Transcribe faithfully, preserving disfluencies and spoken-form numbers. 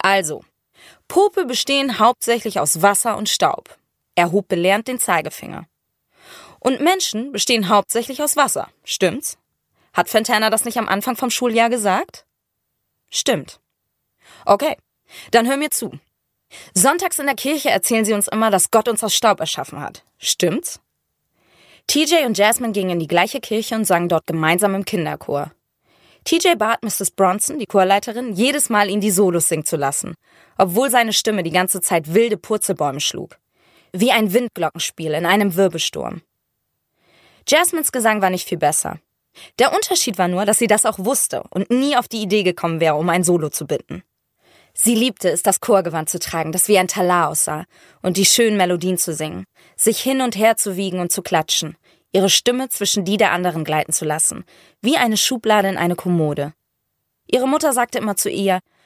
Also, Popel bestehen hauptsächlich aus Wasser und Staub. Er hob belehrend den Zeigefinger. Und Menschen bestehen hauptsächlich aus Wasser, stimmt's? Hat Fantana das nicht am Anfang vom Schuljahr gesagt? Stimmt. Okay, dann hör mir zu. Sonntags in der Kirche erzählen sie uns immer, dass Gott uns aus Staub erschaffen hat. Stimmt's? T J und Jasmine gingen in die gleiche Kirche und sangen dort gemeinsam im Kinderchor. T J bat Misses Bronson, die Chorleiterin, jedes Mal ihn die Solos singen zu lassen, obwohl seine Stimme die ganze Zeit wilde Purzelbäume schlug. Wie ein Windglockenspiel in einem Wirbelsturm. Jasmines Gesang war nicht viel besser. Der Unterschied war nur, dass sie das auch wusste und nie auf die Idee gekommen wäre, um ein Solo zu bitten. Sie liebte es, das Chorgewand zu tragen, das wie ein Talar aussah, und die schönen Melodien zu singen, sich hin und her zu wiegen und zu klatschen, ihre Stimme zwischen die der anderen gleiten zu lassen, wie eine Schublade in eine Kommode. Ihre Mutter sagte immer zu ihr,